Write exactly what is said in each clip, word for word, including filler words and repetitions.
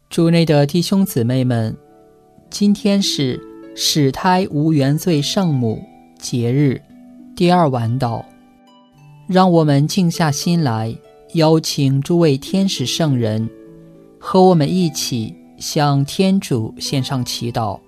主内的弟兄姊妹们，今天是始胎无原罪圣母节日第二晚祷，让我们静下心来，邀请诸位天使圣人和我们一起向天主献上祈祷。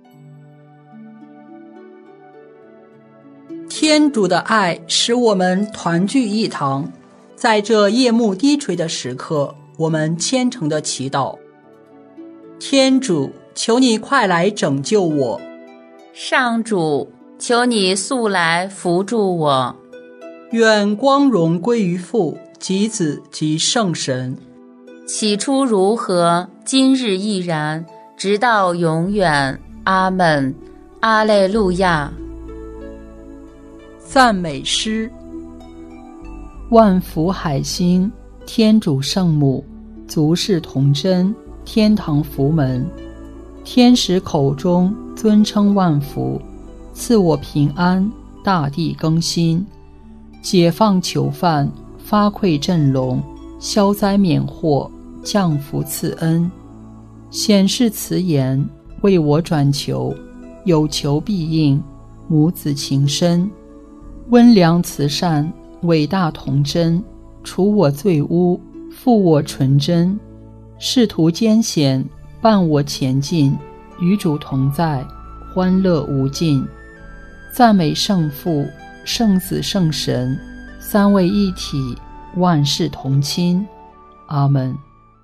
天主的爱使我们团聚一堂，在这夜幕低垂的时刻，我们虔诚的祈祷。天主，求你快来拯救我。 上主，求你速来扶助我。 愿光荣归于父及子及圣神。 起初如何，今日亦然，直到永远。阿们。阿肋路亚。 赞美诗。万福海星，天主圣母，足是童真，天堂福门。天使口中尊称万福，赐我平安，大地更新，解放囚犯，发馈振聋，消灾免祸，降福赐恩。显示慈言，为我转求，有求必应，母子情深。温良慈善，伟大童真，除我罪污，复我纯真。仕途艰险，伴我前进，与主同在，欢乐无尽。赞美圣父、圣子、圣神，三位一体，万事同亲。阿们。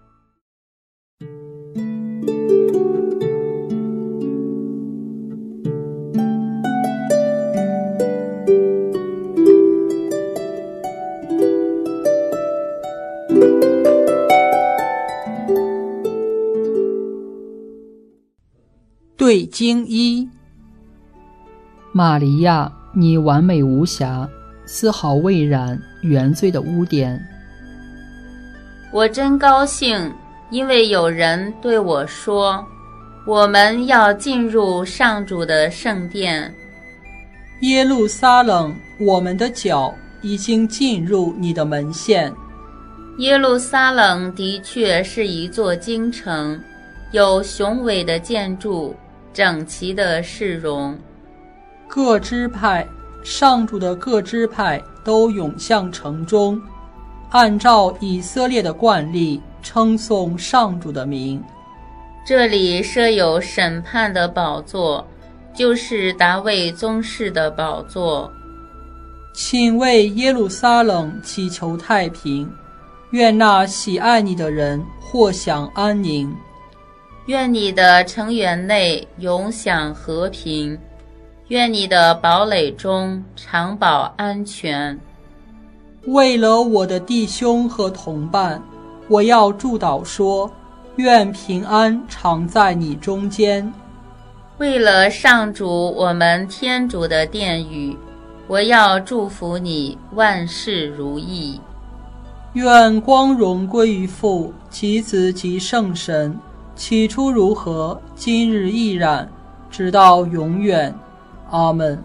对经一。玛利亚，你完美无瑕，丝毫未染原罪的污点。 我真高兴，因为有人对我说，我们要进入上主的圣殿。 耶路撒冷，我们的脚已经进入你的门限。 耶路撒冷的确是一座京城，有雄伟的建筑，整齐的市容。 各支派，上主的各支派都涌向城中，按照以色列的惯例称颂上主的名。 这里设有审判的宝座，就是达味宗室的宝座。 请为耶路撒冷祈求太平，愿那喜爱你的人获享安宁。 愿你的城垣内永享和平，愿你的堡垒中常保安全。 为了我的弟兄和同伴，我要祝祷说，愿平安常在你中间。 为了上主我们天主的殿宇，我要祝福你万事如意。 愿光荣归于父及子及圣神，起初如何，今日亦然，直到永远。阿们。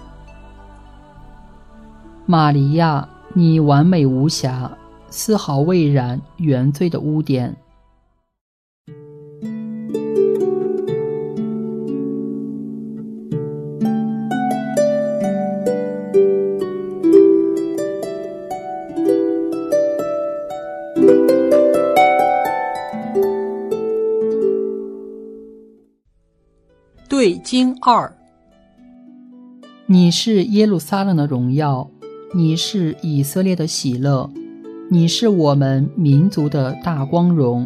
玛利亚，你完美无瑕，丝毫未染原罪的污点。对经二。你是耶路撒冷的荣耀，你是以色列的喜乐，你是我们民族的大光荣。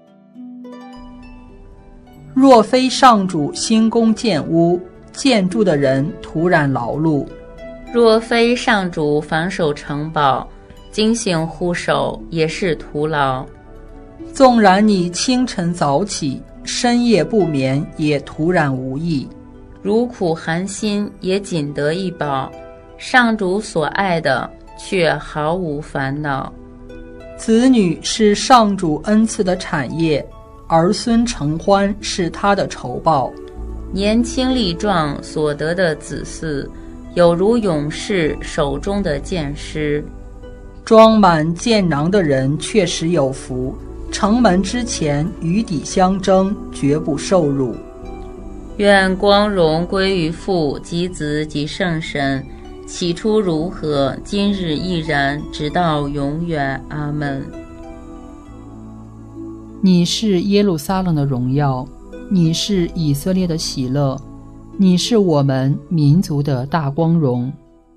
若非上主兴工建屋，建筑的人徒然劳碌； 若非上主防守城堡，警醒护守也是徒劳。 纵然你清晨早起，深夜不眠，也徒然无益。 如苦寒心，也仅得一饱，上主所爱的却毫无烦恼。 子女是上主恩赐的产业，儿孙承欢是他的酬报。 年轻力壮所得的子嗣，有如勇士手中的箭矢。 装满箭囊的人确实有福， 城门之前与敌相争，绝不受辱。 愿光荣归于父及子及圣神，起初如何，今日亦然，直到永远。阿们。 你是耶路撒冷的荣耀，你是以色列的喜乐，你是我们民族的大光荣。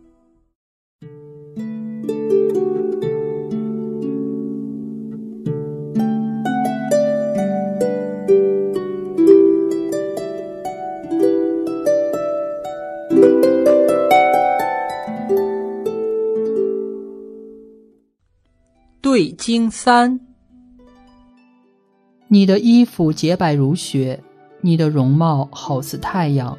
对经三，你的衣服洁白如雪，你的容貌好似太阳。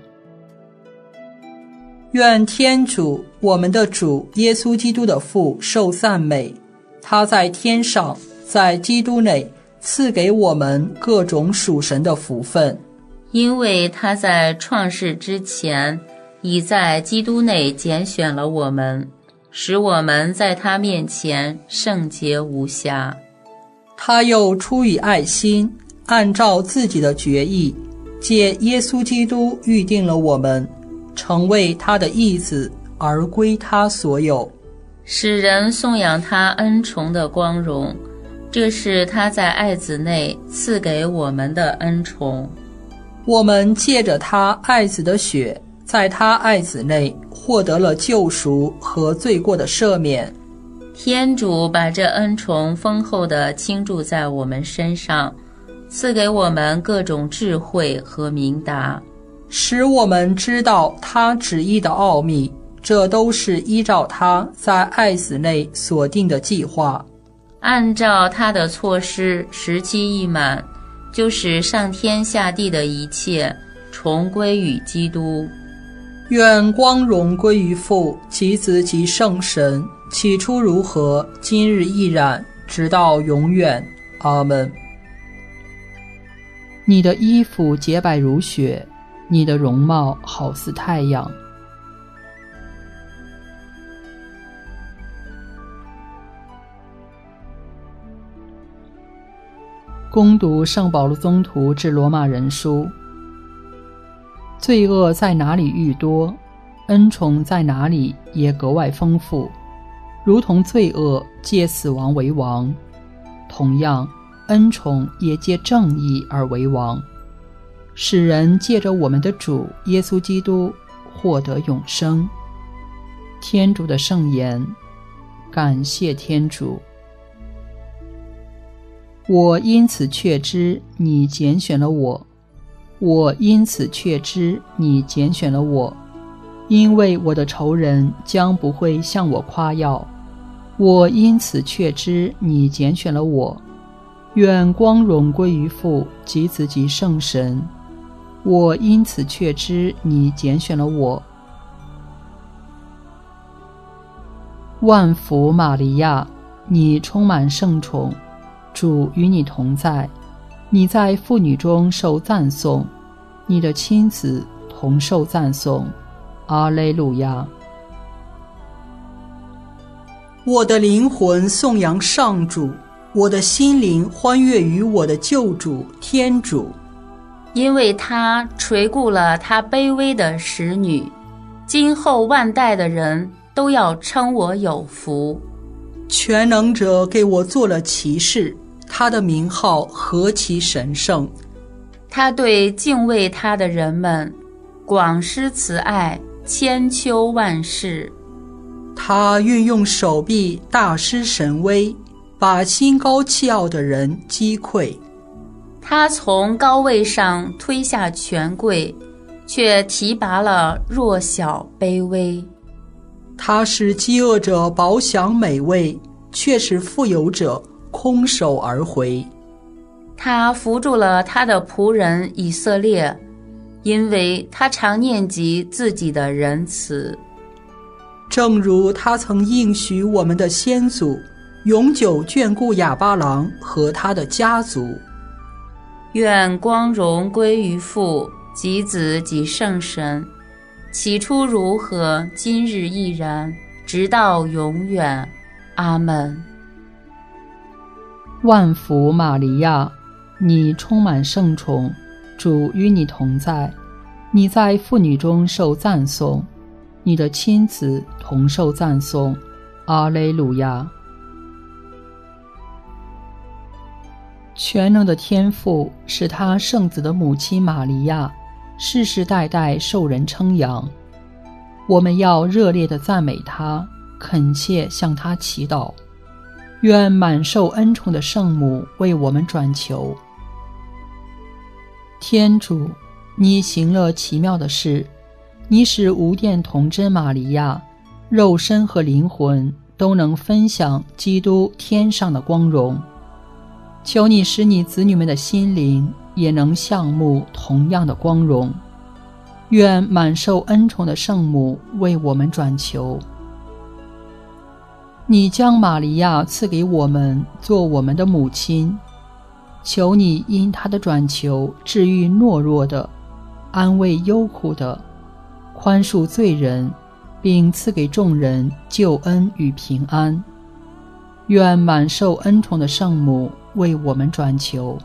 愿天主，我们的主耶稣基督的父受赞美，他在天上，在基督内赐给我们各种属神的福分， 因为他在创世之前已在基督内拣选了我们，使我们在他面前圣洁无瑕。 他又出于爱心，按照自己的决意，借耶稣基督预定了我们，成为他的义子，而归他所有， 使人颂扬他恩宠的光荣。这是他在爱子内赐给我们的恩宠。 我们借着他爱子的血，在他爱子内获得了救赎和罪过的赦免。 天主把这恩宠丰厚地倾注在我们身上，赐给我们各种智慧和明达， 使我们知道他旨意的奥秘，这都是依照他在爱子内所定的计划， 按照他的措施，时期一满，就使上天下地的一切重归于基督。 愿光荣归于父及子及圣神，起初如何，今日亦然，直到永远。阿们。你的衣服洁白如雪，你的容貌好似太阳。攻读圣保禄宗徒致罗马人书。罪恶在哪里愈多，恩宠在哪里也格外丰富。如同罪恶借死亡为王，同样恩宠也借正义而为王，使人借着我们的主耶稣基督获得永生。天主的圣言，感谢天主。我因此确知你拣选了我，我因此确知你拣选了我，因为我的仇人将不会向我夸耀。我因此确知你拣选了我，愿光荣归于父及子及圣神。我因此确知你拣选了我。万福玛利亚，你充满圣宠，主与你同在，你在妇女中受赞颂，你的亲子同受赞颂。阿肋路亚。我的灵魂颂扬上主，我的心灵欢悦于我的救主天主， 因为他垂顾了他卑微的使女，今后万代的人都要称我有福。 全能者给我做了骑士，他的名号何其神圣。 他对敬畏他的人们广施慈爱，千秋万世。 他运用手臂大施神威，把心高气傲的人击溃。 他从高位上推下权贵，却提拔了弱小卑微。 他使饥饿者饱享美味，却使富有者空手而回。 他扶助了他的仆人以色列，因为他常念及自己的仁慈。 正如他曾应许我们的先祖，永久眷顾亚巴郎和他的家族。 愿光荣归于父及子及圣神，起初如何，今日亦然，直到永远。阿们。 万福玛利亚，你充满圣宠，主与你同在，你在妇女中受赞颂，你的亲子同受赞颂。阿肋路亚。全能的天父是他圣子的母亲玛利亚，世世代代受人称扬。我们要热烈地赞美他，恳切向他祈祷，愿满受恩宠的圣母为我们转求。天主，你行了奇妙的事，你使无玷童真玛利亚肉身和灵魂都能分享基督天上的光荣。求你使你子女们的心灵也能项目同样的光荣。愿满受恩宠的圣母为我们转求。你将玛利亚赐给我们做我们的母亲，求你因她的转求治愈懦弱的，安慰忧苦的，宽恕罪人，并赐给众人救恩与平安。愿满受恩宠的圣母为我们转求。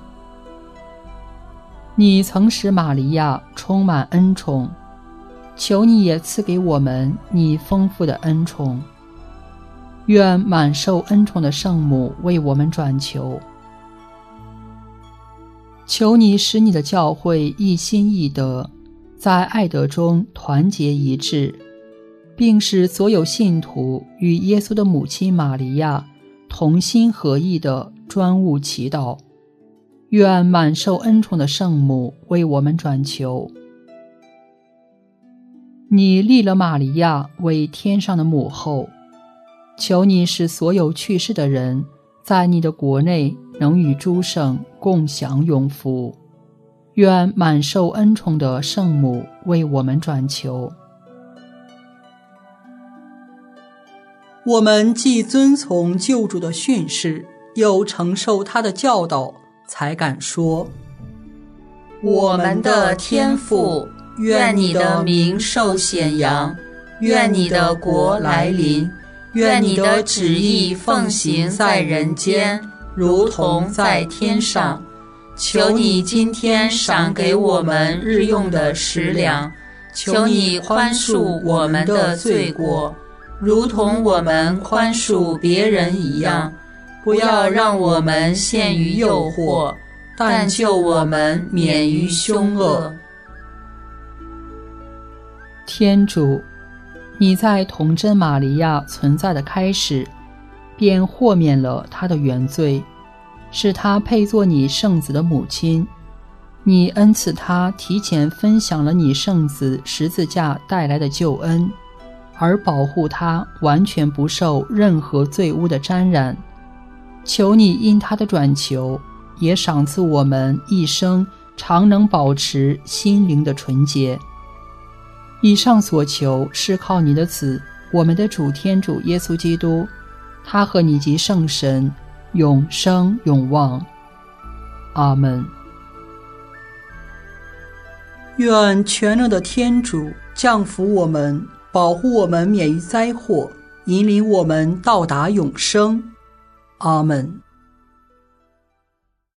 你曾使玛利亚充满恩宠，求你也赐给我们你丰富的恩宠。愿满受恩宠的圣母为我们转求。求你使你的教会一心一德，在爱德中团结一致，并使所有信徒与耶稣的母亲玛利亚同心合意地专务祈祷。愿满受恩宠的圣母为我们转求。你立了玛利亚为天上的母后，求你使所有去世的人在你的国内能与诸圣共享永福。愿满受恩宠的圣母为我们转求。 我们既遵从救主的训示，又承受他的教导，才敢说： 我们的天父，愿你的名受显扬，愿你的国来临，愿你的旨意奉行在人间，如同在天上。求你今天赏给我们日用的食粮，求你宽恕我们的罪过，如同我们宽恕别人一样。不要让我们陷于诱惑，但救我们免于凶恶。 天主，你在童真玛利亚存在的开始，便豁免了她的原罪，使她配作你圣子的母亲。你恩赐她提前分享了你圣子十字架带来的救恩，而保护她完全不受任何罪污的沾染。求你因她的转求，也赏赐我们一生常能保持心灵的纯洁。以上所求是靠你的子，我们的主天主耶稣基督，他和你及圣神永生永望。阿们。 愿全能的天主降福我们，保护我们免于灾祸，引领我们到达永生。阿们。